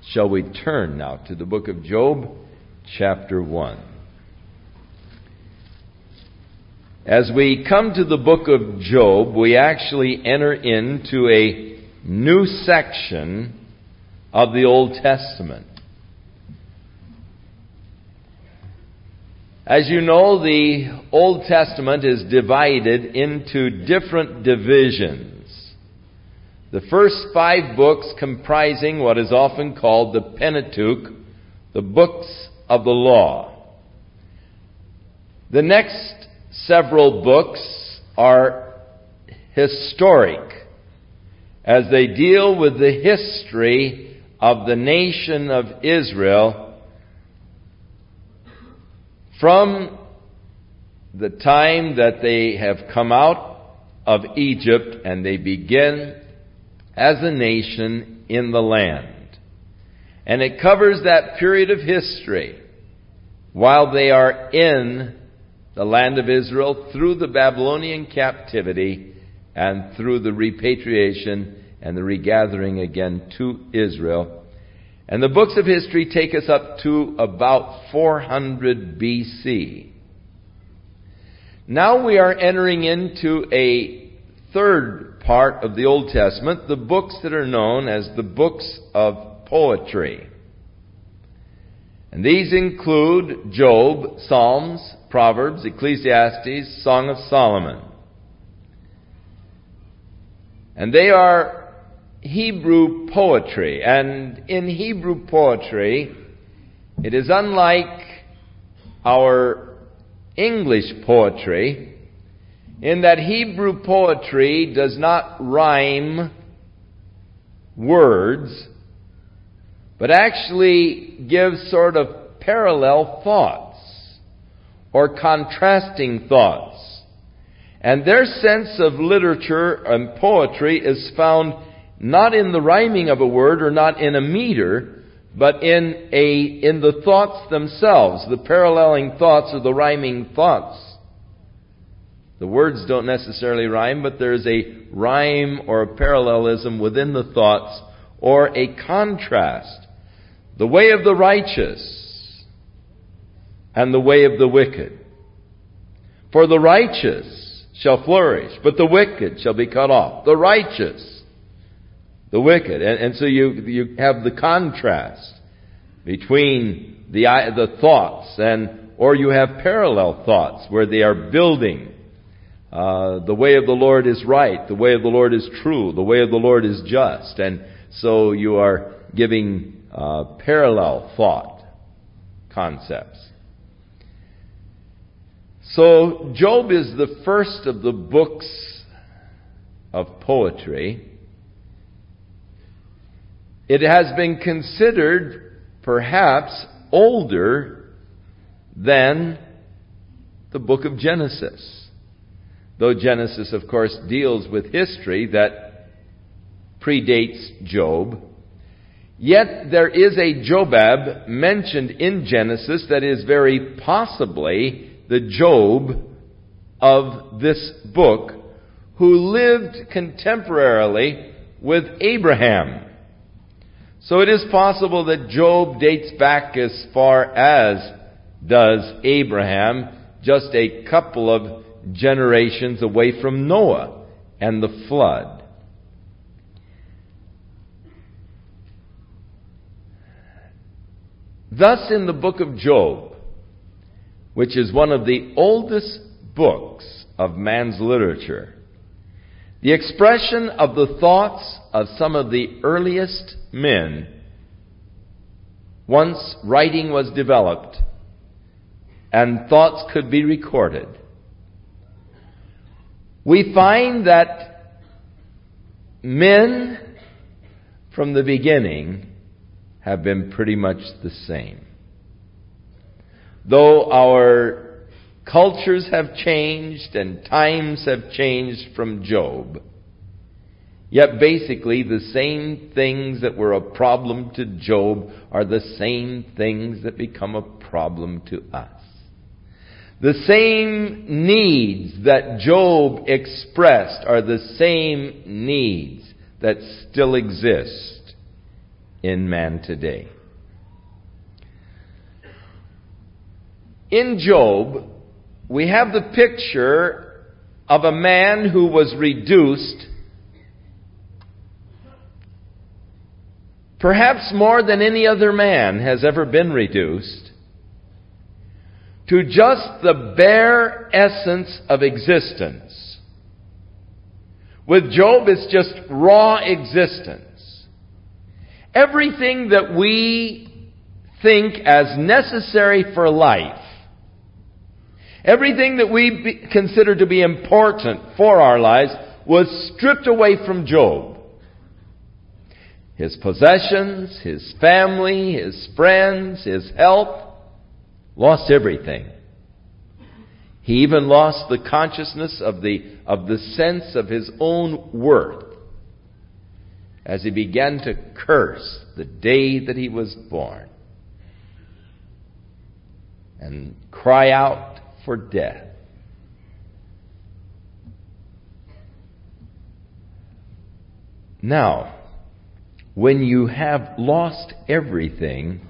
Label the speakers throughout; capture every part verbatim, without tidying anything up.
Speaker 1: Shall we turn now to the book of Job, chapter one. As we come to the book of Job, we actually enter into a new section of the Old Testament. As you know, the Old Testament is divided into different divisions. The first five books comprising what is often called the Pentateuch, the books of the law. The next several books are historic, as they deal with the history of the nation of Israel from the time that they have come out of Egypt and they begin as a nation in the land. And it covers that period of history while they are in the land of Israel through the Babylonian captivity and through the repatriation and the regathering again to Israel. And the books of history take us up to about four hundred B C. Now we are entering into a third part of the Old Testament, the books that are known as the books of poetry. And these include Job, Psalms, Proverbs, Ecclesiastes, Song of Solomon. And they are Hebrew poetry. And in Hebrew poetry, it is unlike our English poetry in that Hebrew poetry does not rhyme words, but actually gives sort of parallel thoughts or contrasting thoughts. And their sense of literature and poetry is found not in the rhyming of a word or not in a meter, but in a in the thoughts themselves, the paralleling thoughts or the rhyming thoughts. The words don't necessarily rhyme, but there's a rhyme or a parallelism within the thoughts or a contrast. The way of the righteous and the way of the wicked. For the righteous shall flourish, but the wicked shall be cut off. The righteous, the wicked. And, and so you you have the contrast between the the thoughts, and or you have parallel thoughts where they are building. Uh, the way of the Lord is right. The way of the Lord is true. The way of the Lord is just. And so you are giving uh, parallel thought concepts. So Job is the first of the books of poetry. It has been considered perhaps older than the book of Genesis. Though Genesis, of course, deals with history that predates Job, yet there is a Jobab mentioned in Genesis that is very possibly the Job of this book, who lived contemporarily with Abraham. So it is possible that Job dates back as far as does Abraham, just a couple of generations away from Noah and the flood. Thus, in the book of Job, which is one of the oldest books of man's literature, the expression of the thoughts of some of the earliest men, once writing was developed and thoughts could be recorded, we find that men from the beginning have been pretty much the same. Though our cultures have changed and times have changed from Job, yet basically the same things that were a problem to Job are the same things that become a problem to us. The same needs that Job expressed are the same needs that still exist in man today. In Job, we have the picture of a man who was reduced, perhaps more than any other man has ever been reduced, to just the bare essence of existence. With Job, it's just raw existence. Everything that we think as necessary for life, everything that we be, consider to be important for our lives, was stripped away from Job. His possessions, his family, his friends, his health, lost everything. He even lost the consciousness of the, of the sense of his own worth as he began to curse the day that he was born and cry out for death. Now, when you have lost everything,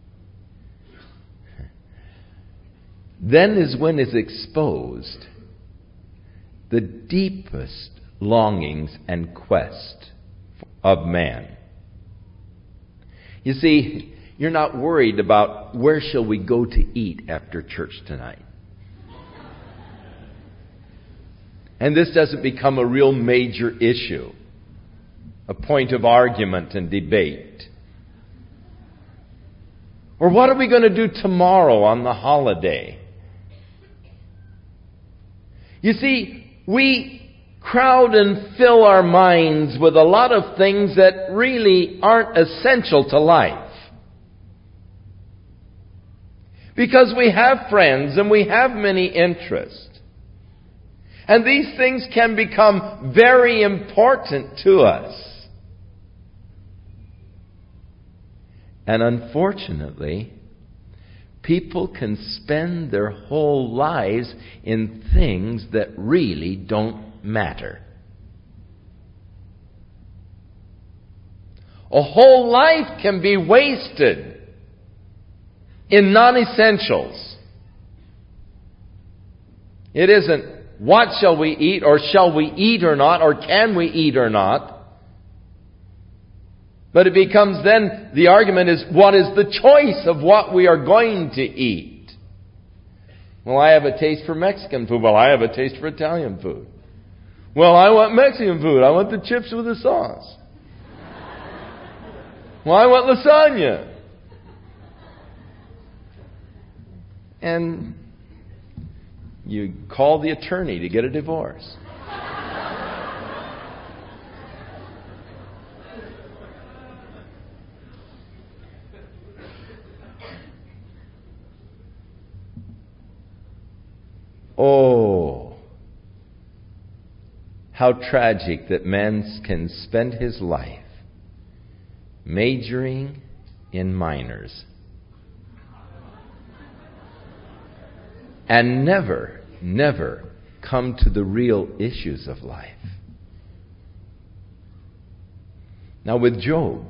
Speaker 1: then is when is exposed the deepest longings and quest of man. You see, you're not worried about where shall we go to eat after church tonight. And this doesn't become a real major issue, a point of argument and debate. Or what are we going to do tomorrow on the holiday? You see, we crowd and fill our minds with a lot of things that really aren't essential to life. Because we have friends and we have many interests. And these things can become very important to us. And unfortunately, people can spend their whole lives in things that really don't matter. A whole life can be wasted in non-essentials. It isn't what shall we eat, or shall we eat or not, or can we eat or not. But it becomes then, the argument is, what is the choice of what we are going to eat? Well, I have a taste for Mexican food. Well, I have a taste for Italian food. Well, I want Mexican food. I want the chips with the sauce. Well, I want lasagna. And you call the attorney to get a divorce. Oh, how tragic that man can spend his life majoring in minors and never, never come to the real issues of life. Now with Job,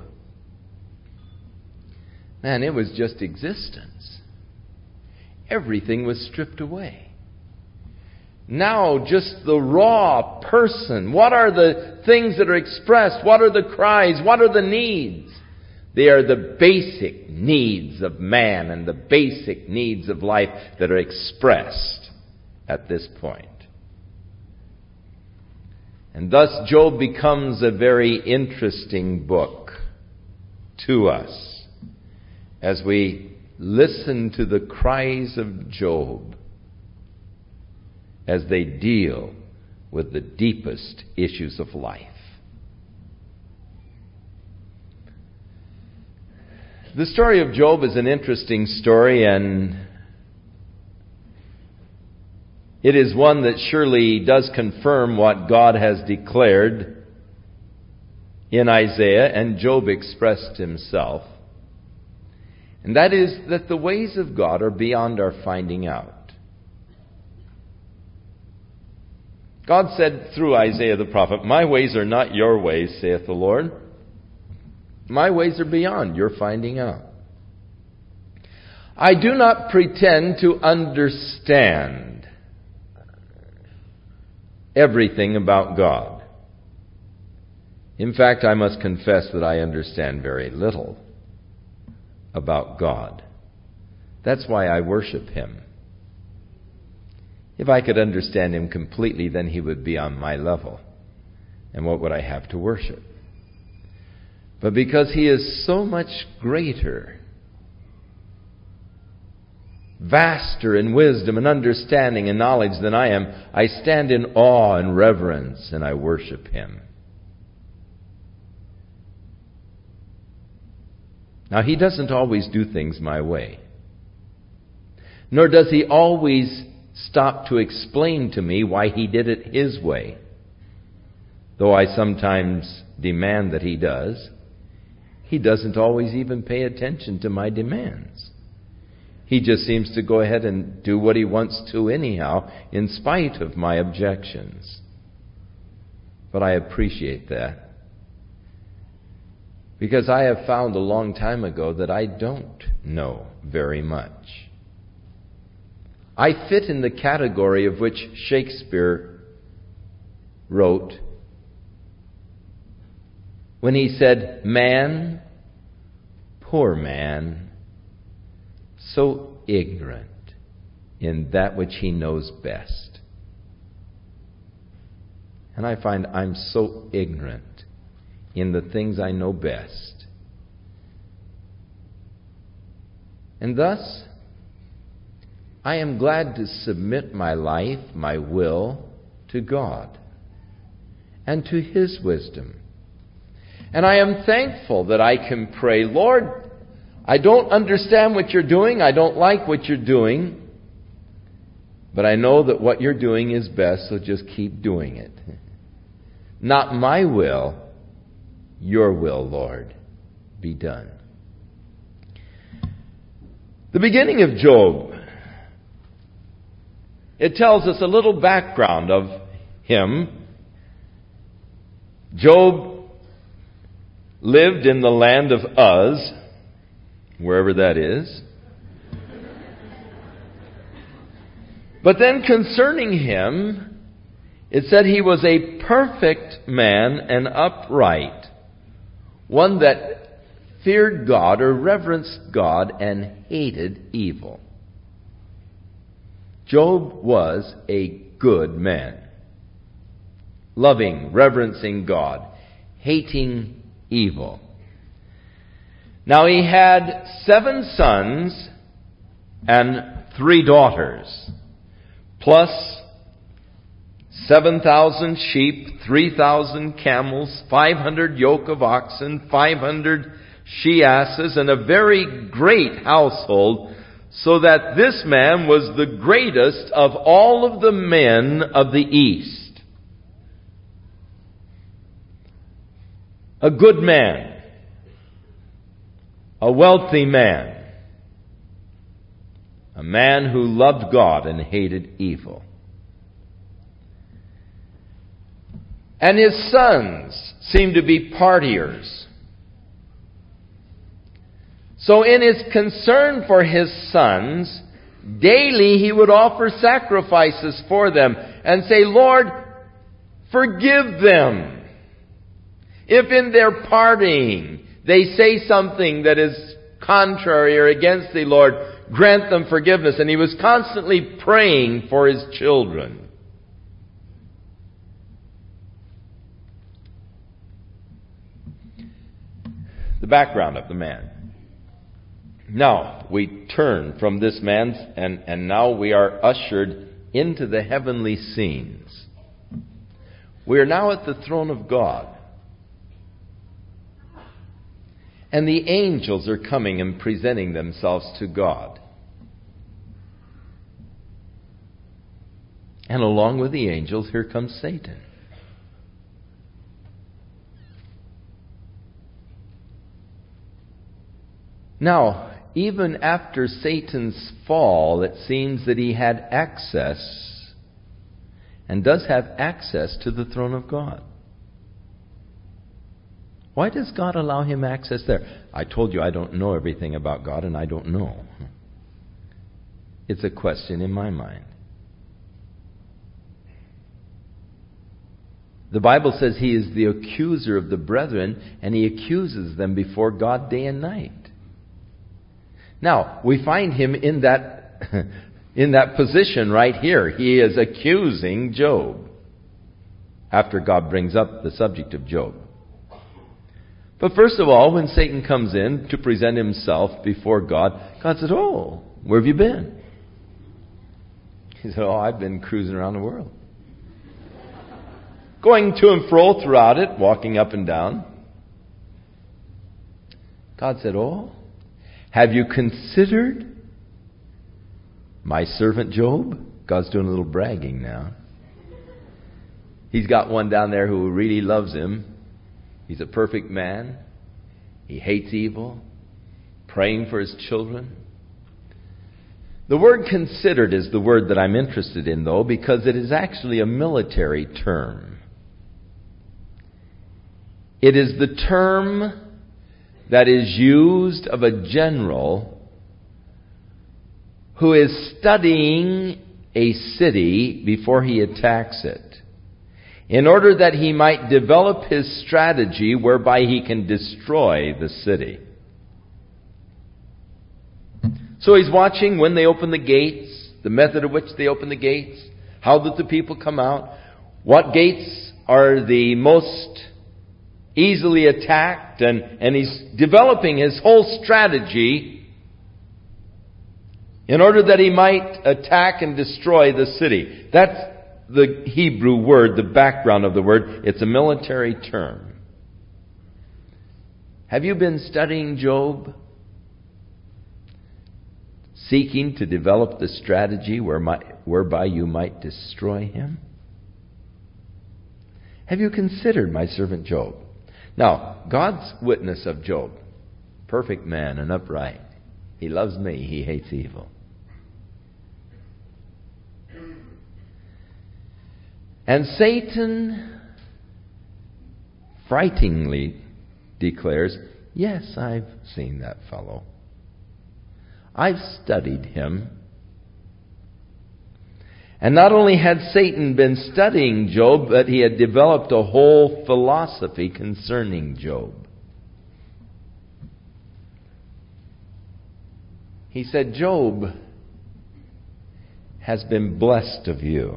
Speaker 1: man, it was just existence. Everything was stripped away. Now, just the raw person. What are the things that are expressed? What are the cries? What are the needs? They are the basic needs of man and the basic needs of life that are expressed at this point. And thus, Job becomes a very interesting book to us as we listen to the cries of Job as they deal with the deepest issues of life. The story of Job is an interesting story, and it is one that surely does confirm what God has declared in Isaiah, and Job expressed himself. And that is that the ways of God are beyond our finding out. God said through Isaiah the prophet, "My ways are not your ways, saith the Lord. My ways are beyond your finding out. I do not pretend to understand everything about God. In fact, I must confess that I understand very little about God. That's why I worship Him. If I could understand Him completely, then He would be on my level. And what would I have to worship? But because He is so much greater, vaster in wisdom and understanding and knowledge than I am, I stand in awe and reverence and I worship Him. Now, He doesn't always do things my way. Nor does He always stop to explain to me why He did it His way. Though I sometimes demand that He does, He doesn't always even pay attention to my demands. He just seems to go ahead and do what He wants to anyhow, in spite of my objections. But I appreciate that. Because I have found a long time ago that I don't know very much. I fit in the category of which Shakespeare wrote when he said, "Man, poor man, so ignorant in that which he knows best." And I find I'm so ignorant in the things I know best. And thus, I am glad to submit my life, my will, to God and to His wisdom. And I am thankful that I can pray, "Lord, I don't understand what you're doing. I don't like what you're doing. But I know that what you're doing is best, so just keep doing it. Not my will, your will, Lord, be done." The beginning of Job, it tells us a little background of him. Job lived in the land of Uz, wherever that is. But then concerning him, it said he was a perfect man and upright, one that feared God or reverenced God and hated evil. Job was a good man, loving, reverencing God, hating evil. Now he had seven sons and three daughters, plus seven thousand sheep, three thousand camels, five hundred yoke of oxen, five hundred she-asses, and a very great household, so that this man was the greatest of all of the men of the East. A good man, a wealthy man, a man who loved God and hated evil. And his sons seemed to be partiers. So in his concern for his sons, daily he would offer sacrifices for them and say, "Lord, forgive them. If in their parting they say something that is contrary or against thee, Lord, grant them forgiveness." And he was constantly praying for his children. The background of the man. Now, we turn from this man, and, and now we are ushered into the heavenly scenes. We are now at the throne of God. And the angels are coming and presenting themselves to God. And along with the angels, here comes Satan. Now, even after Satan's fall, it seems that he had access, and does have access, to the throne of God. Why does God allow him access there? I told you I don't know everything about God, and I don't know. It's a question in my mind. The Bible says he is the accuser of the brethren, and he accuses them before God day and night. Now, we find him in that, in that position right here. He is accusing Job after God brings up the subject of Job. But first of all, when Satan comes in to present himself before God, God said, "Oh, where have you been?" He said, "Oh, I've been cruising around the world. Going to and fro throughout it, walking up and down." God said, "Oh, have you considered my servant Job?" God's doing a little bragging now. He's got one down there who really loves him. He's a perfect man. He hates evil. Praying for his children. The word considered is the word that I'm interested in, though, because it is actually a military term. It is the term that is used of a general who is studying a city before he attacks it, in order that he might develop his strategy whereby he can destroy the city. So he's watching when they open the gates, the method of which they open the gates, how that the people come out, what gates are the most easily attacked, and, and he's developing his whole strategy in order that he might attack and destroy the city. That's the Hebrew word, the background of the word. It's a military term. Have you been studying Job? Seeking to develop the strategy whereby you might destroy him? Have you considered my servant Job? Now, God's witness of Job, perfect man and upright. He loves me, he hates evil. And Satan frighteningly declares, "Yes, I've seen that fellow. I've studied him." And not only had Satan been studying Job, but he had developed a whole philosophy concerning Job. He said, "Job has been blessed of you.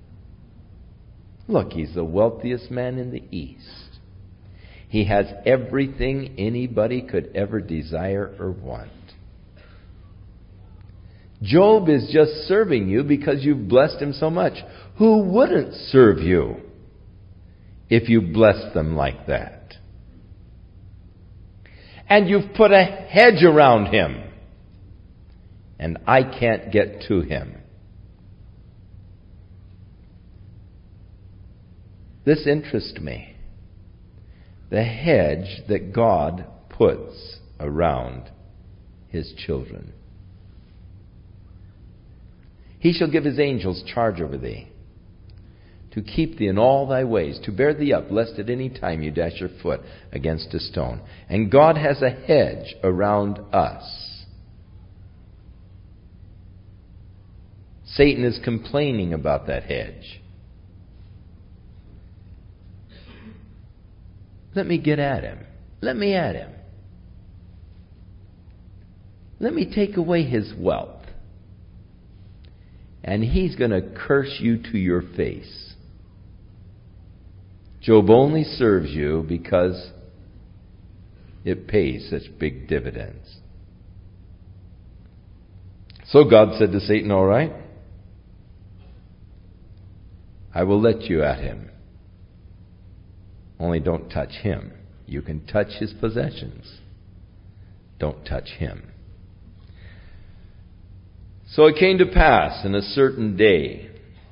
Speaker 1: Look, he's the wealthiest man in the East. He has everything anybody could ever desire or want. Job is just serving you because you've blessed him so much. Who wouldn't serve you if you blessed them like that? And you've put a hedge around him, and I can't get to him." This interests me. The hedge that God puts around his children. "He shall give his angels charge over thee, to keep thee in all thy ways, to bear thee up, lest at any time you dash your foot against a stone." And God has a hedge around us. Satan is complaining about that hedge. Let me get at him. Let me at him. Let me take away his wealth. And he's going to curse you to your face. Job only serves you because it pays such big dividends. So God said to Satan, "All right, I will let you at him. Only don't touch him. You can touch his possessions. Don't touch him." So it came to pass in a certain day,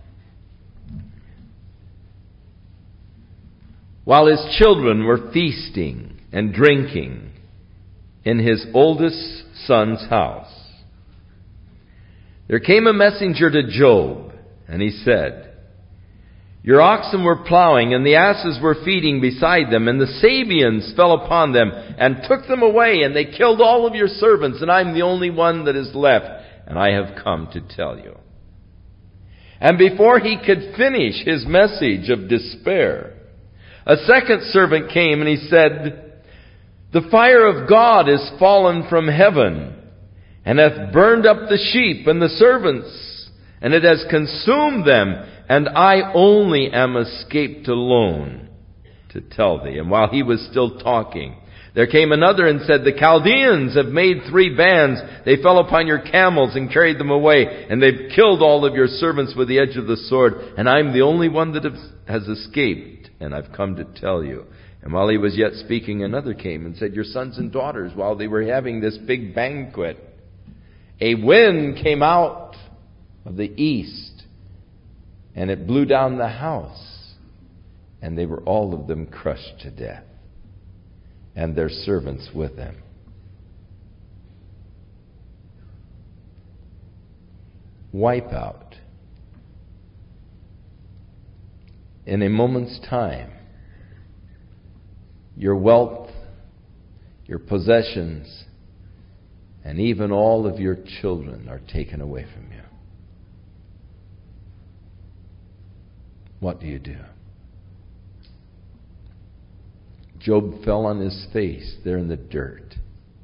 Speaker 1: while his children were feasting and drinking in his oldest son's house, there came a messenger to Job, and he said, Your oxen were plowing, and the asses were feeding beside them, and the Sabeans fell upon them, and took them away, and they killed all of your servants, and I'm the only one that is left, and I have come to tell you. And before he could finish his message of despair, a second servant came, and he said, the fire of God is fallen from heaven, and hath burned up the sheep and the servants, and it has consumed them, and I only am escaped alone to tell thee. And while he was still talking, there came another and said, the Chaldeans have made three bands. They fell upon your camels and carried them away, and they've killed all of your servants with the edge of the sword, and I'm the only one that has escaped, and I've come to tell you. And while he was yet speaking, another came and said, your sons and daughters, while they were having this big banquet, a wind came out of the east, and it blew down the house, and they were all of them crushed to death, and their servants with them. Wipe out. In a moment's time, your wealth, your possessions, and even all of your children are taken away from you. What do you do? Job fell on his face there in the dirt.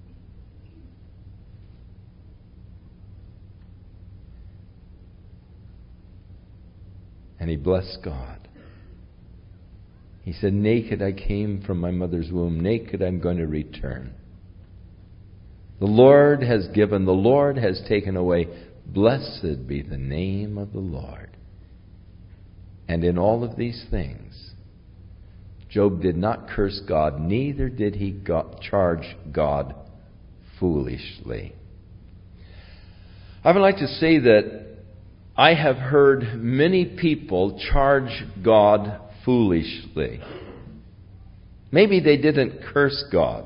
Speaker 1: And he blessed God. He said, naked I came from my mother's womb, naked I'm going to return. The Lord has given, the Lord has taken away. Blessed be the name of the Lord. And in all of these things, Job did not curse God, neither did he go- charge God foolishly. I would like to say that I have heard many people charge God foolishly. Maybe they didn't curse God,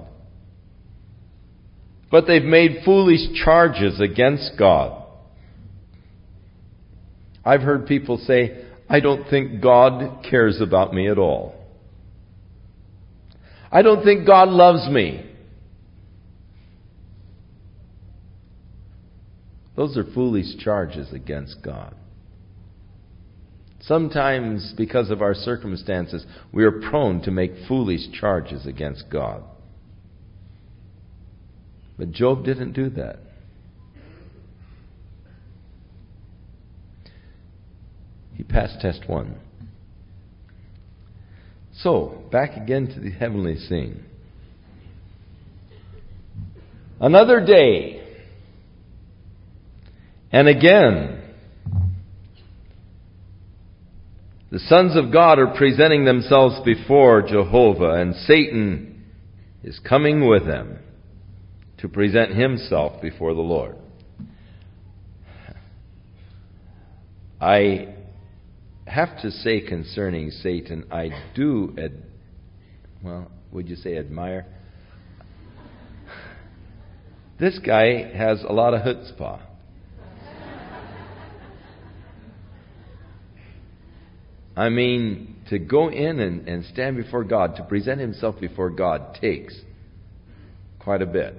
Speaker 1: but they've made foolish charges against God. I've heard people say, I don't think God cares about me at all. I don't think God loves me. Those are foolish charges against God. Sometimes, because of our circumstances, we are prone to make foolish charges against God. But Job didn't do that. He passed test one. So, back again to the heavenly scene. Another day. And again, the sons of God are presenting themselves before Jehovah, and Satan is coming with them to present himself before the Lord. I have to say concerning Satan, I do, ad, well, would you say admire? This guy has a lot of chutzpah. I mean, to go in and, and stand before God, to present himself before God, takes quite a bit.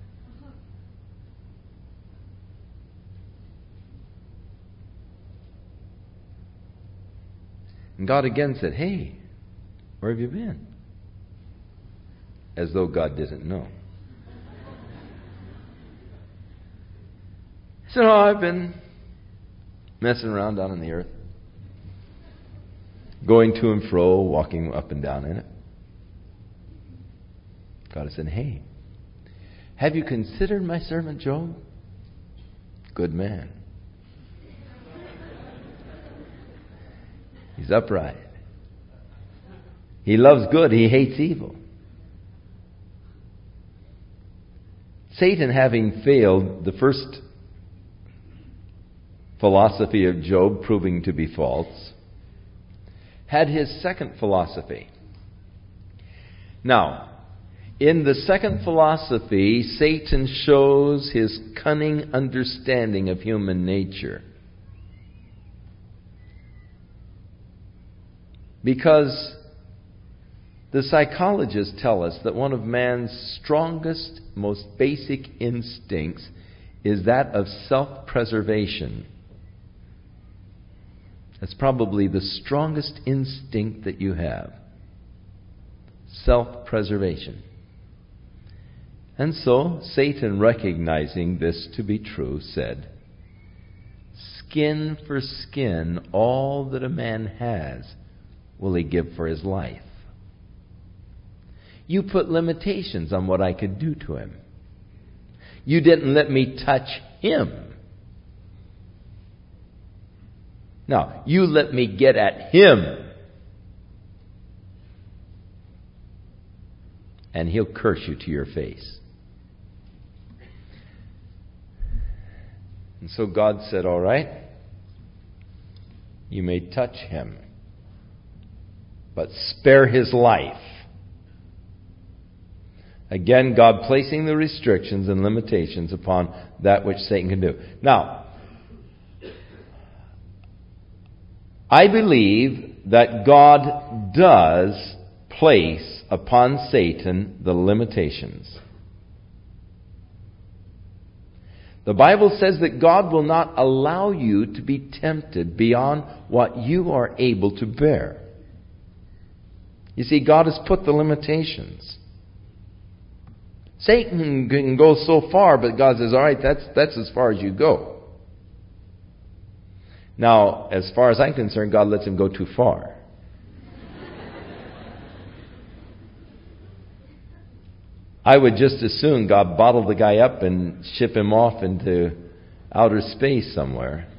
Speaker 1: And God again said, hey, where have you been? As though God didn't know. He said, oh, I've been messing around down on the earth. Going to and fro, walking up and down in it. God said, hey, have you considered my servant Job? Good man. He's upright. He loves good. He hates evil. Satan, having failed the first philosophy of Job proving to be false, had his second philosophy. Now, in the second philosophy, Satan shows his cunning understanding of human nature. Because the psychologists tell us that one of man's strongest, most basic instincts is that of self-preservation. That's probably the strongest instinct that you have. Self-preservation. And so, Satan, recognizing this to be true, said, "Skin for skin, all that a man has will he give for his life." You put limitations on what I could do to him. You didn't let me touch him. Now, you let me get at him. And he'll curse you to your face. And so God said, all right, you may touch him, but spare his life. Again, God placing the restrictions and limitations upon that which Satan can do. Now, I believe that God does place upon Satan the limitations. The Bible says that God will not allow you to be tempted beyond what you are able to bear. You see, God has put the limitations. Satan can go so far, but God says, all right, that's, that's as far as you go. Now, as far as I'm concerned, God lets him go too far. I would just as soon God bottle the guy up and ship him off into outer space somewhere.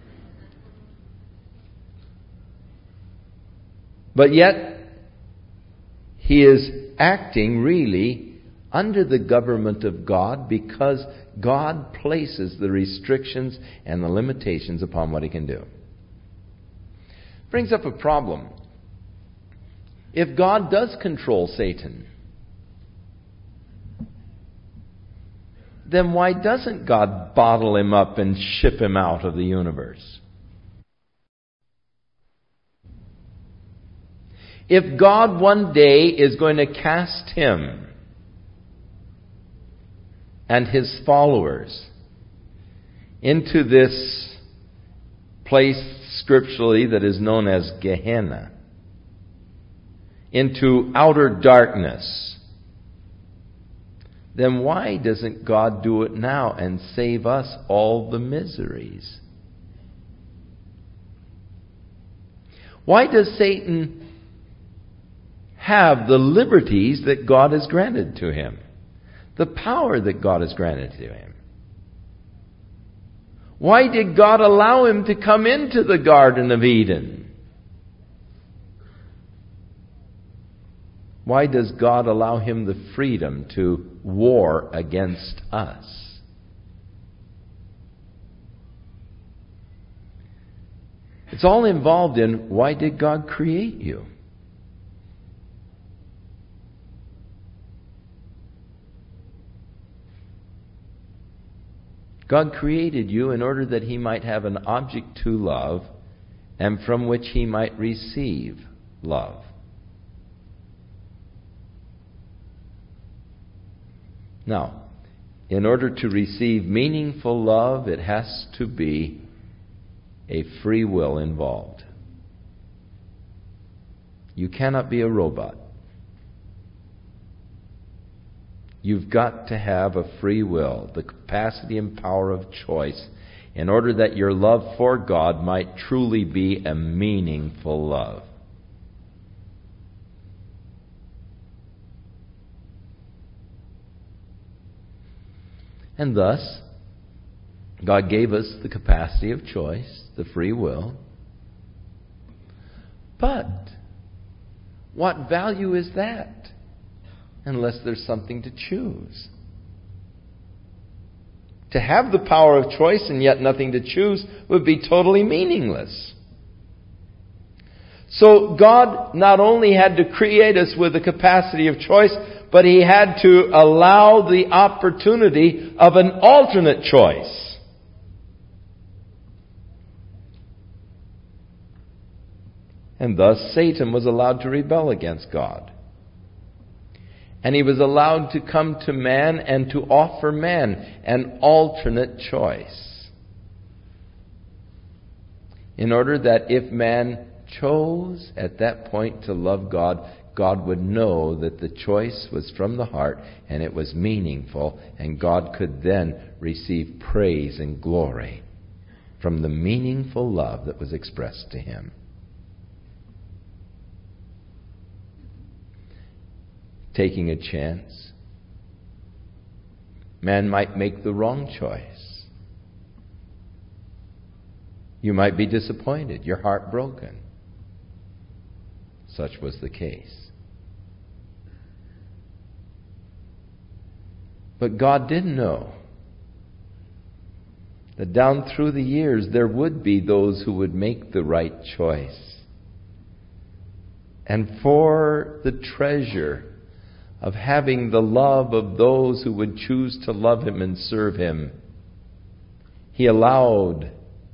Speaker 1: But yet, he is acting really under the government of God because God places the restrictions and the limitations upon what he can do. Brings up a problem. If God does control Satan, then why doesn't God bottle him up and ship him out of the universe? If God one day is going to cast him and his followers into this place scripturally that is known as Gehenna, into outer darkness, then why doesn't God do it now and save us all the miseries? Why does Satan have the liberties that God has granted to him? The power that God has granted to him? Why did God allow him to come into the Garden of Eden? Why does God allow him the freedom to war against us? It's all involved in why did God create you? God created you in order that he might have an object to love and from which he might receive love. Now, in order to receive meaningful love, it has to be a free will involved. You cannot be a robot. You've got to have a free will, the capacity and power of choice, in order that your love for God might truly be a meaningful love. And thus, God gave us the capacity of choice, the free will. But what value is that unless there's something to choose? To have the power of choice and yet nothing to choose would be totally meaningless. So God not only had to create us with the capacity of choice, but he had to allow the opportunity of an alternate choice. And thus Satan was allowed to rebel against God. And he was allowed to come to man and to offer man an alternate choice. In order that if man chose at that point to love God, God would know that the choice was from the heart and it was meaningful, and God could then receive praise and glory from the meaningful love that was expressed to him. Taking a chance, man might make the wrong choice. You might be disappointed, your heart broken. Such was the case. But God did know that down through the years there would be those who would make the right choice. And for the treasure of having the love of those who would choose to love Him and serve Him, He allowed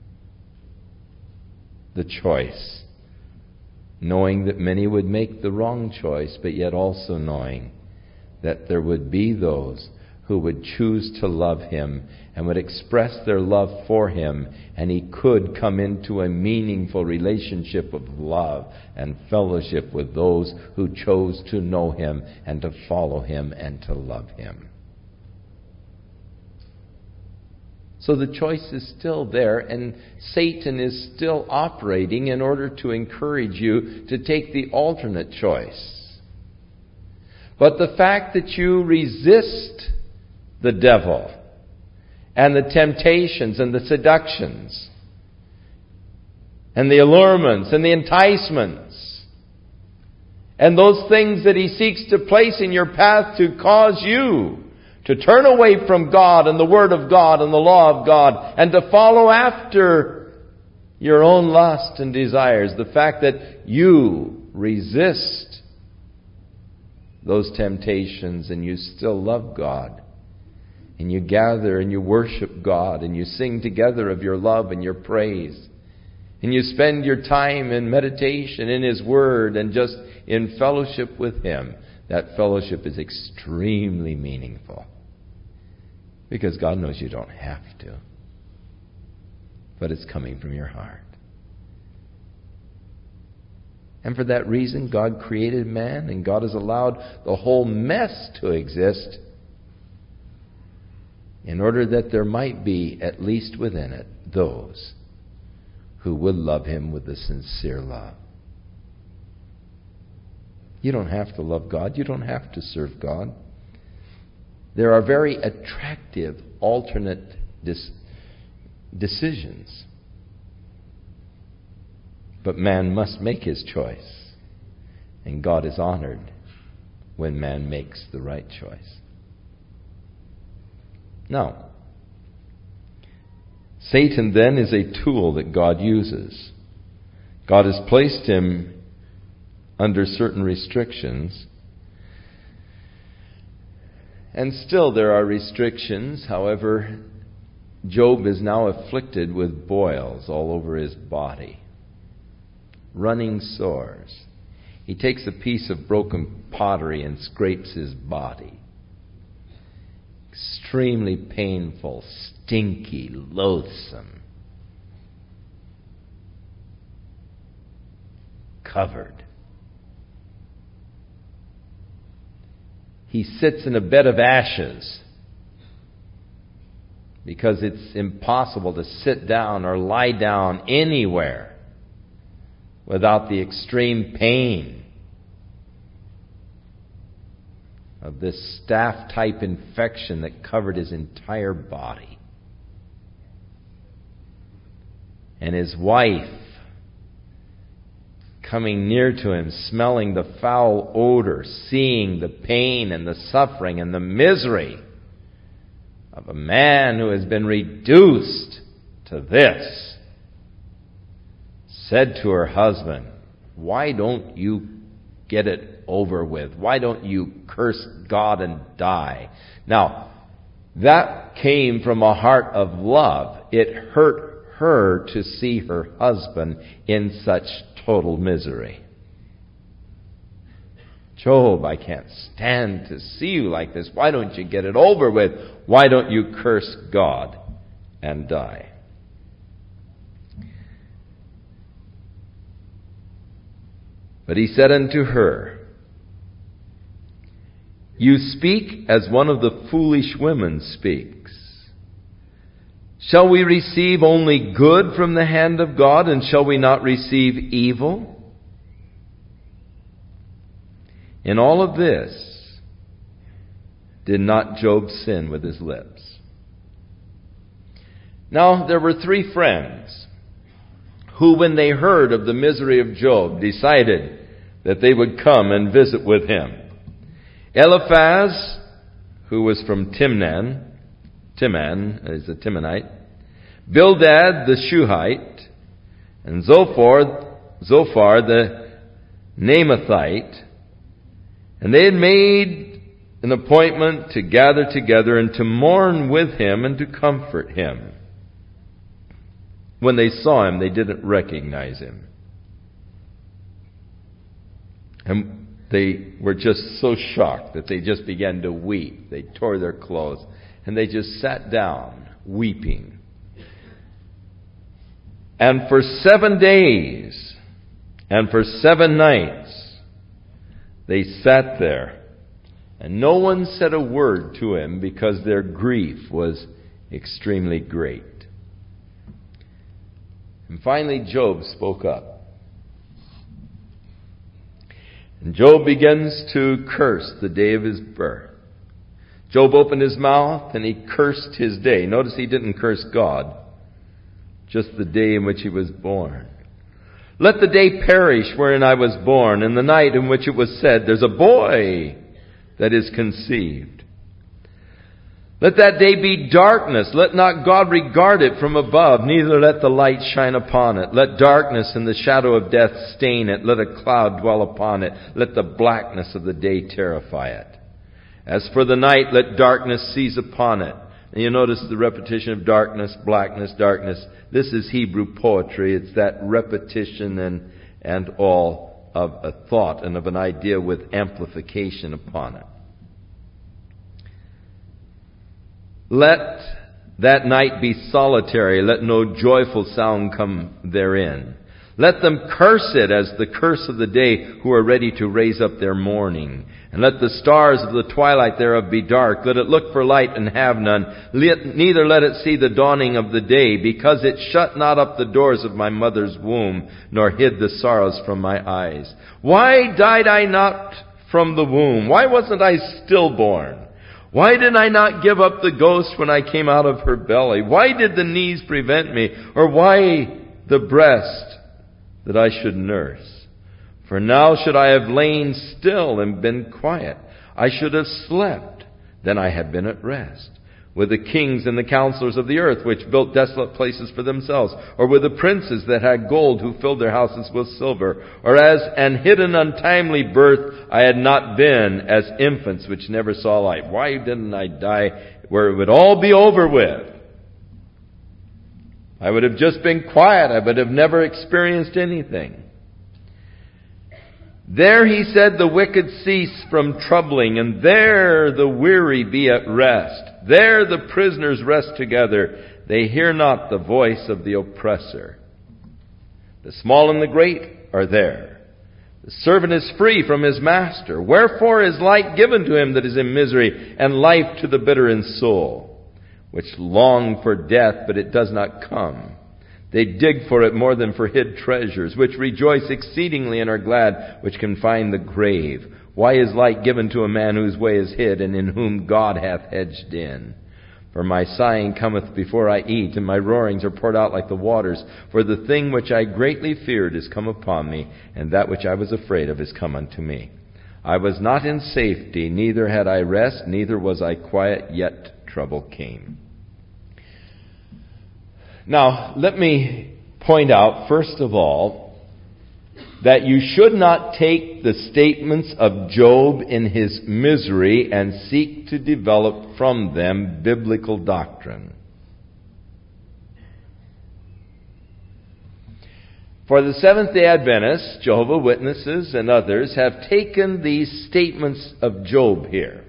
Speaker 1: the choice, knowing that many would make the wrong choice, but yet also knowing that there would be those who would choose to love Him and would express their love for Him, and He could come into a meaningful relationship of love and fellowship with those who chose to know Him and to follow Him and to love Him. So the choice is still there, and Satan is still operating in order to encourage you to take the alternate choice. But the fact that you resist the devil and the temptations and the seductions and the allurements and the enticements and those things that he seeks to place in your path to cause you to turn away from God and the Word of God and the law of God and to follow after your own lust and desires, the fact that you resist those temptations and you still love God, and you gather and you worship God and you sing together of your love and your praise, and you spend your time in meditation in His Word and just in fellowship with Him, that fellowship is extremely meaningful. Because God knows you don't have to. But it's coming from your heart. And for that reason, God created man, and God has allowed the whole mess to exist in order that there might be, at least within it, those who would love Him with a sincere love. You don't have to love God. You don't have to serve God. There are very attractive alternate dis- decisions. But man must make his choice. And God is honored when man makes the right choice. Now, Satan then is a tool that God uses. God has placed him under certain restrictions. And still there are restrictions. However, Job is now afflicted with boils all over his body. Running sores. He takes a piece of broken pottery and scrapes his body. Extremely painful, stinky, loathsome. Covered. He sits in a bed of ashes because it's impossible to sit down or lie down anywhere without the extreme pain of this staph-type infection that covered his entire body. And his wife coming near to him, smelling the foul odor, seeing the pain and the suffering and the misery of a man who has been reduced to this, said to her husband, "Why don't you get it over with? Why don't you curse God and die?" Now, that came from a heart of love. It hurt her to see her husband in such total misery. Job, I can't stand to see you like this. Why don't you get it over with? Why don't you curse God and die? But he said unto her, You speak as one of the foolish women speaks. Shall we receive only good from the hand of God, and shall we not receive evil? In all of this, did not Job sin with his lips? Now, there were three friends who, when they heard of the misery of Job, decided that they would come and visit with him. Eliphaz, who was from Timnan, Timan is a Timanite, Bildad the Shuhite, and Zophar, Zophar the Naamathite. And they had made an appointment to gather together and to mourn with him and to comfort him. When they saw him, they didn't recognize him. And they were just so shocked that they just began to weep. They tore their clothes and they just sat down weeping. And for seven days and for seven nights, they sat there, and no one said a word to him because their grief was extremely great. And finally, Job spoke up. And Job begins to curse the day of his birth. Job opened his mouth and he cursed his day. Notice he didn't curse God, just the day in which he was born. Let the day perish wherein I was born, and the night in which it was said, There's a boy that is conceived. Let that day be darkness. Let not God regard it from above, neither let the light shine upon it. Let darkness and the shadow of death stain it. Let a cloud dwell upon it. Let the blackness of the day terrify it. As for the night, let darkness seize upon it. And you notice the repetition of darkness, blackness, darkness. This is Hebrew poetry. It's that repetition and, and all of a thought and of an idea with amplification upon it. Let that night be solitary. Let no joyful sound come therein. Let them curse it as the curse of the day who are ready to raise up their mourning. And let the stars of the twilight thereof be dark. Let it look for light and have none. Let, neither let it see the dawning of the day, because it shut not up the doors of my mother's womb, nor hid the sorrows from my eyes. Why died I not from the womb? Why wasn't I stillborn? Why did I not give up the ghost when I came out of her belly? Why did the knees prevent me? Or why the breast that I should nurse? For now should I have lain still and been quiet. I should have slept, then I had been at rest. With the kings and the counselors of the earth, which built desolate places for themselves, or with the princes that had gold, who filled their houses with silver, or as an hidden untimely birth I had not been, as infants which never saw light. Why didn't I die where it would all be over with? I would have just been quiet. I would have never experienced anything. There, he said, the wicked cease from troubling, and there the weary be at rest. There the prisoners rest together. They hear not the voice of the oppressor. The small and the great are there. The servant is free from his master. Wherefore is light given to him that is in misery, and life to the bitter in soul, which long for death, but it does not come. They dig for it more than for hid treasures, which rejoice exceedingly and are glad, which can find the grave. Why is light given to a man whose way is hid, and in whom God hath hedged in? For my sighing cometh before I eat, and my roarings are poured out like the waters. For the thing which I greatly feared is come upon me, and that which I was afraid of is come unto me. I was not in safety, neither had I rest, neither was I quiet, yet trouble came. Now, let me point out, first of all, that you should not take the statements of Job in his misery and seek to develop from them biblical doctrine. For the Seventh-day Adventists, Jehovah's Witnesses, and others have taken these statements of Job here,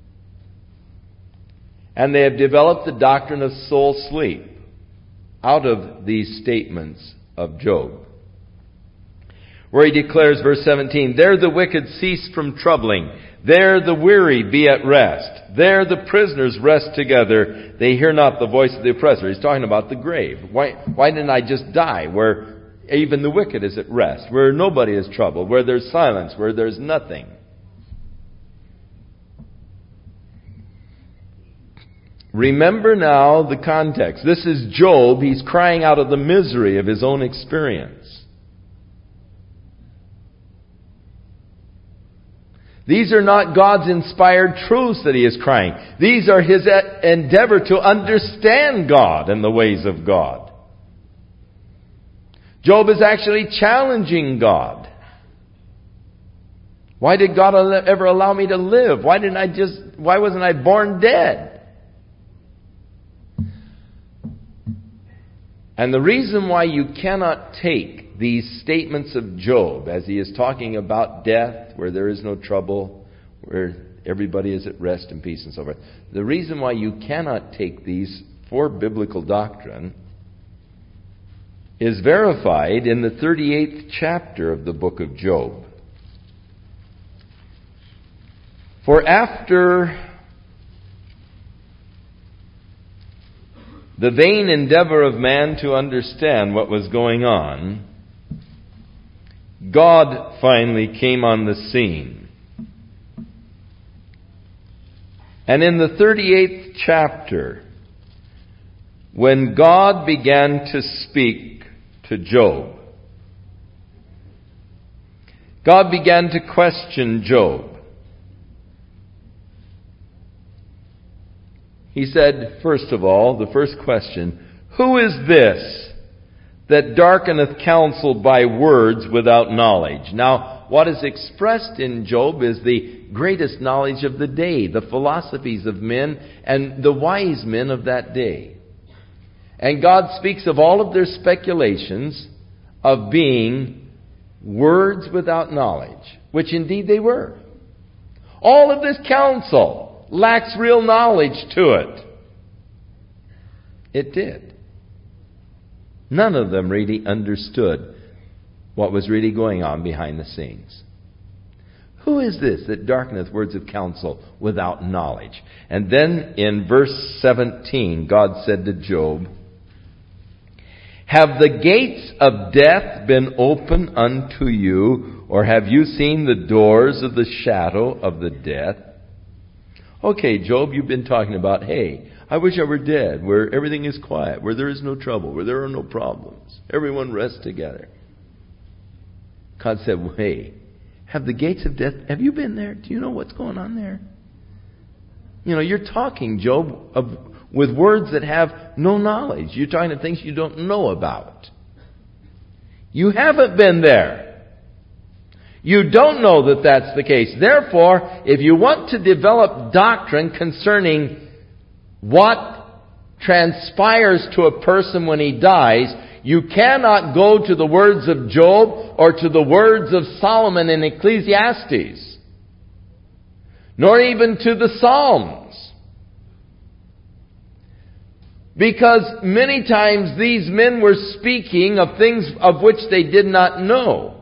Speaker 1: and they have developed the doctrine of soul sleep out of these statements of Job, where he declares, verse seventeen, "There the wicked cease from troubling. There the weary be at rest. There the prisoners rest together. They hear not the voice of the oppressor." He's talking about the grave. Why, why didn't I just die where even the wicked is at rest, where nobody is troubled, where there's silence, where there's nothing? Remember now the context. This is Job. He's crying out of the misery of his own experience. These are not God's inspired truths that he is crying. These are his endeavor to understand God and the ways of God. Job is actually challenging God. Why did God ever allow me to live? Why didn't I just, why wasn't I born dead? And the reason why you cannot take these statements of Job, as he is talking about death, where there is no trouble, where everybody is at rest and peace and so forth, the reason why you cannot take these for biblical doctrine is verified in the thirty-eighth chapter of the book of Job. For after the vain endeavor of man to understand what was going on, God finally came on the scene. And in the thirty-eighth chapter, when God began to speak to Job, God began to question Job. He said, first of all, the first question, "Who is this that darkeneth counsel by words without knowledge?" Now, what is expressed in Job is the greatest knowledge of the day, the philosophies of men and the wise men of that day. And God speaks of all of their speculations of being words without knowledge, which indeed they were. All of this counsel lacks real knowledge to it. It did. None of them really understood what was really going on behind the scenes. Who is this that darkeneth words of counsel without knowledge? And then in verse seventeen, God said to Job, "Have the gates of death been open unto you, or have you seen the doors of the shadow of the death?" Okay, Job, you've been talking about, hey, I wish I were dead, where everything is quiet, where there is no trouble, where there are no problems. Everyone rests together. God said, well, hey, have the gates of death, have you been there? Do you know what's going on there? You know, you're talking, Job, of, with words that have no knowledge. You're talking to things you don't know about. You haven't been there. You don't know that that's the case. Therefore, if you want to develop doctrine concerning what transpires to a person when he dies, you cannot go to the words of Job or to the words of Solomon in Ecclesiastes, nor even to the Psalms. Because many times these men were speaking of things of which they did not know,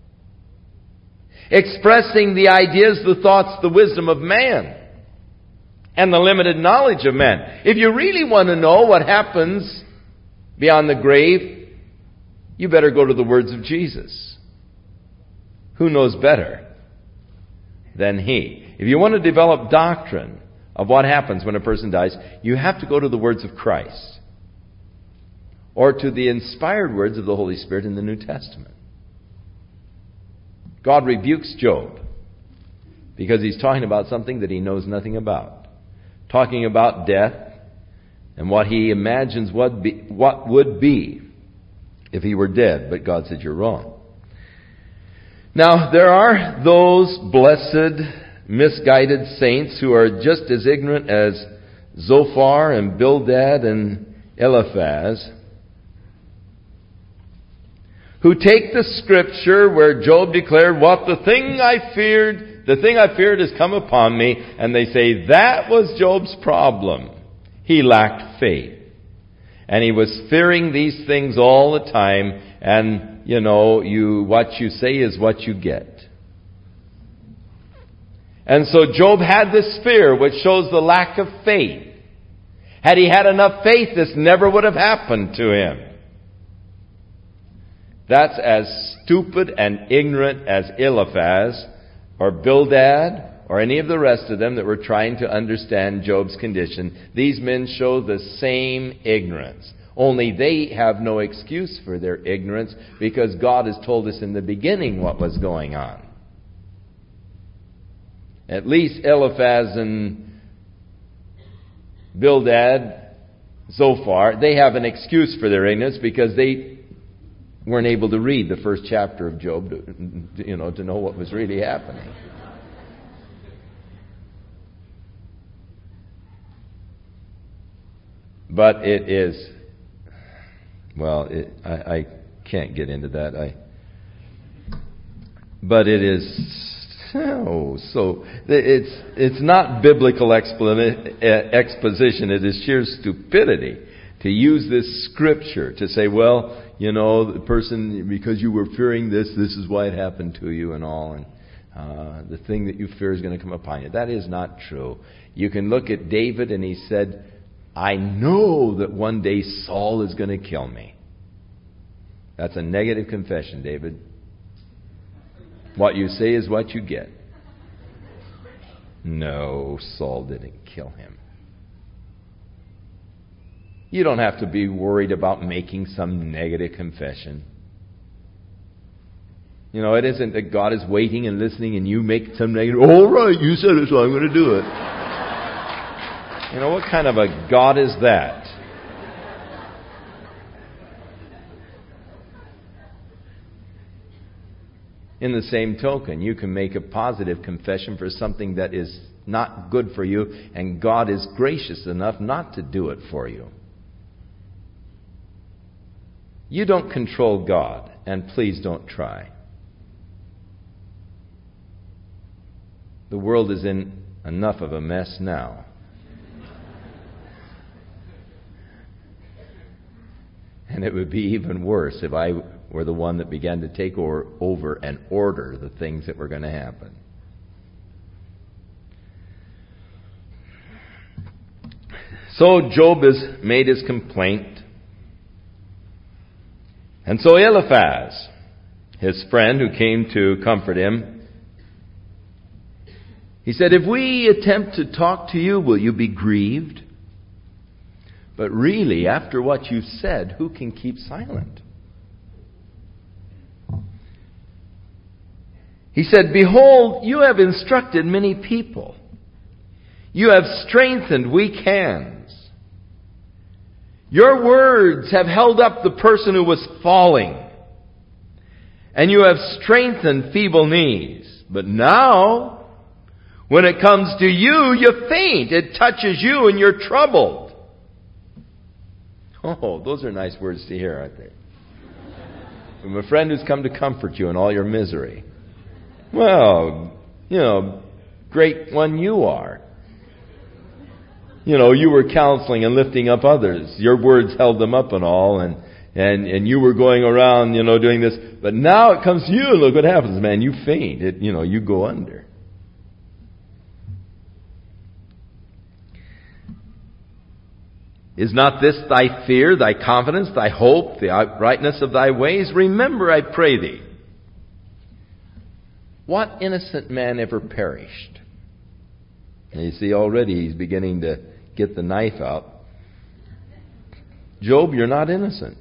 Speaker 1: expressing the ideas, the thoughts, the wisdom of man, and the limited knowledge of man. If you really want to know what happens beyond the grave, you better go to the words of Jesus. Who knows better than He? If you want to develop doctrine of what happens when a person dies, you have to go to the words of Christ, or to the inspired words of the Holy Spirit in the New Testament. God rebukes Job because he's talking about something that he knows nothing about. Talking about death and what he imagines what, be, what would be if he were dead. But God said, you're wrong. Now, there are those blessed, misguided saints who are just as ignorant as Zophar and Bildad and Eliphaz, who take the scripture where Job declared, what the thing I feared, the thing I feared has come upon me, and they say that was Job's problem. He lacked faith. And he was fearing these things all the time, and, you know, you, what you say is what you get. And so Job had this fear, which shows the lack of faith. Had he had enough faith, this never would have happened to him. That's as stupid and ignorant as Eliphaz or Bildad or any of the rest of them that were trying to understand Job's condition. These men show the same ignorance. Only they have no excuse for their ignorance, because God has told us in the beginning what was going on. At least Eliphaz and Bildad, so far, they have an excuse for their ignorance, because they weren't able to read the first chapter of Job to, you know, to know what was really happening. But it is, well, it, I, I can't get into that. I, but it is, oh, so it's it's not biblical exposition. It is sheer stupidity to use this scripture to say, well, you know, the person, because you were fearing this, this is why it happened to you and all, and uh, the thing that you fear is going to come upon you. That is not true. You can look at David, and he said, I know that one day Saul is going to kill me. That's a negative confession, David. What you say is what you get. No, Saul didn't kill him. You don't have to be worried about making some negative confession. You know, it isn't that God is waiting and listening and you make some negative, all right, you said it, so I'm going to do it. You know, what kind of a God is that? In the same token, you can make a positive confession for something that is not good for you, and God is gracious enough not to do it for you. You don't control God, and please don't try. The world is in enough of a mess now. And it would be even worse if I were the one that began to take over, over and order the things that were going to happen. So Job has made his complaint. And so Eliphaz, his friend who came to comfort him, he said, if we attempt to talk to you, will you be grieved? But really, after what you've said, who can keep silent? He said, behold, you have instructed many people. You have strengthened weak hands. Your words have held up the person who was falling. And you have strengthened feeble knees. But now, when it comes to you, you faint. It touches you and you're troubled. Oh, those are nice words to hear, aren't they? From a friend who's come to comfort you in all your misery. Well, you know, great one you are. You know, you were counseling and lifting up others. Your words held them up and all, and, and, and you were going around, you know, doing this. But now it comes to you, and look what happens, man. You faint. It, you know, you go under. Is not this thy fear, thy confidence, thy hope, the uprightness of thy ways? Remember, I pray thee. What innocent man ever perished? And you see, already he's beginning to get the knife out. Job, you're not innocent.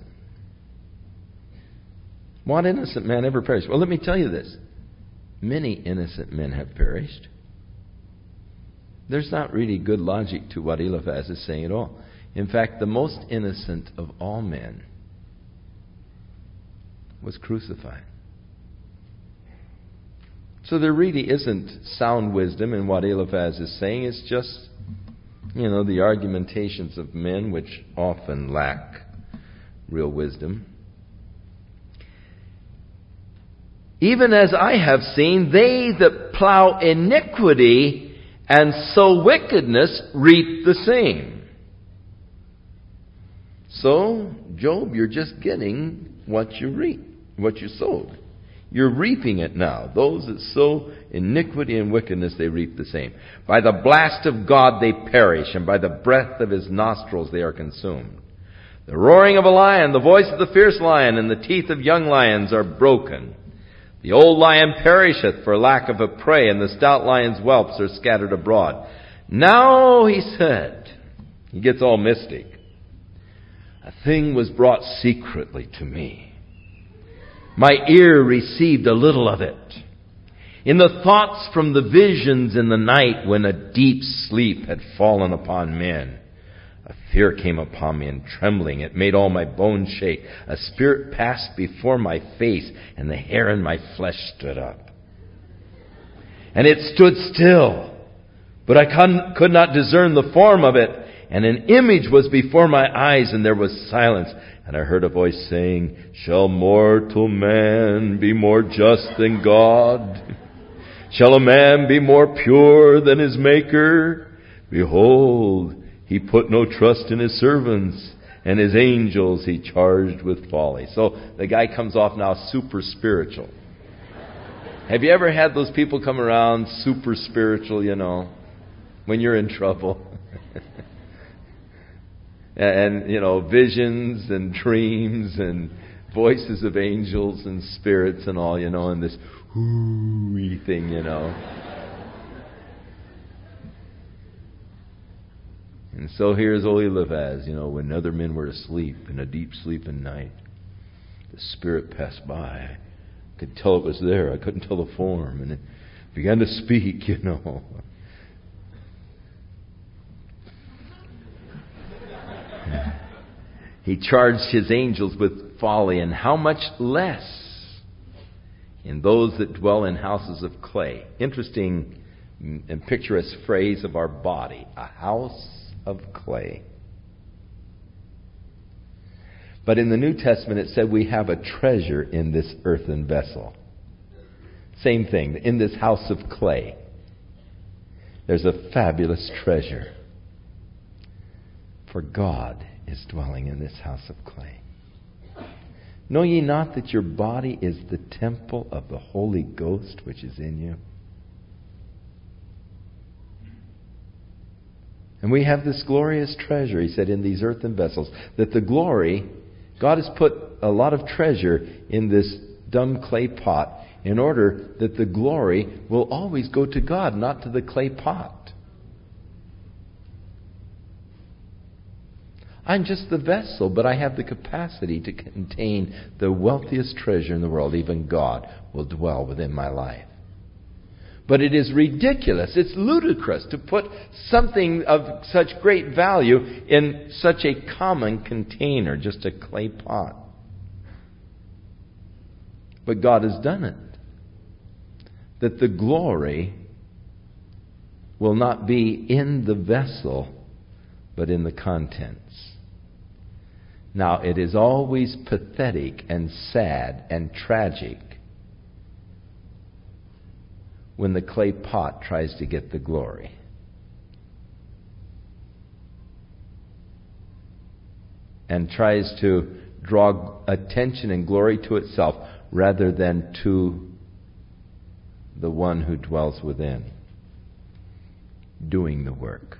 Speaker 1: What innocent man ever perished? Well, let me tell you this. Many innocent men have perished. There's not really good logic to what Eliphaz is saying at all. In fact, the most innocent of all men was crucified. So there really isn't sound wisdom in what Eliphaz is saying. It's just, you know, the argumentations of men which often lack real wisdom. even as I have seen, they that plow iniquity and sow wickedness reap the same. So, Job, you're just getting what you reap, what you sowed. You're reaping it now. Those that sow iniquity and wickedness, they reap the same. By the blast of God they perish, and by the breath of his nostrils they are consumed. The roaring of a lion, the voice of the fierce lion, and the teeth of young lions are broken. The old lion perisheth for lack of a prey, and the stout lion's whelps are scattered abroad. Now, he said, he gets all mystic, a thing was brought secretly to me. My ear received a little of it. In the thoughts from the visions in the night, when a deep sleep had fallen upon men, a fear came upon me, and trembling, it made all my bones shake. A spirit passed before my face, and the hair in my flesh stood up. And it stood still, but I could not discern the form of it. And an image was before my eyes, and there was silence. And I heard a voice saying, Shall mortal man be more just than God? Shall a man be more pure than his Maker? Behold, he put no trust in his servants, and his angels he charged with folly. So the guy comes off now super spiritual. Have you ever had those people come around super spiritual, you know, when you're in trouble? and, you know, visions and dreams and voices of angels and spirits and all, you know, and this hoo-y thing, you know. And so here's old Eliphaz, you know, when other men were asleep, in a deep sleep in night, the Spirit passed by. I could tell it was there. I couldn't tell the form. And it began to speak, you know. He charged his angels with folly, and how much less in those that dwell in houses of clay. Interesting and picturesque phrase of our body, a house of clay. But in the New Testament it said we have a treasure in this earthen vessel. Same thing, in this house of clay. There's a fabulous treasure. For God is dwelling in this house of clay. Know ye not that your body is the temple of the Holy Ghost which is in you? And we have this glorious treasure, he said, in these earthen vessels. That the glory, God has put a lot of treasure in this dumb clay pot in order that the glory will always go to God, not to the clay pot. I'm just the vessel, but I have the capacity to contain the wealthiest treasure in the world. Even God will dwell within my life. But it is ridiculous, it's ludicrous to put something of such great value in such a common container, just a clay pot. But God has done it. That the glory will not be in the vessel, but in the contents. Now, it is always pathetic and sad and tragic when the clay pot tries to get the glory. And tries to draw attention and glory to itself rather than to the one who dwells within, doing the work.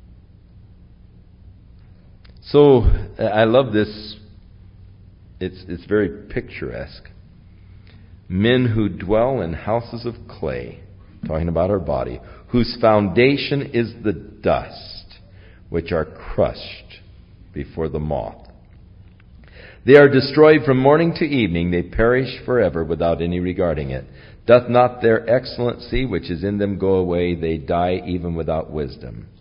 Speaker 1: So, I love this. It's, it's very picturesque. Men who dwell in houses of clay, talking about our body, whose foundation is the dust, which are crushed before the moth. They are destroyed from morning to evening. They perish forever without any regarding it. Doth not their excellency which is in them go away? They die even without wisdom.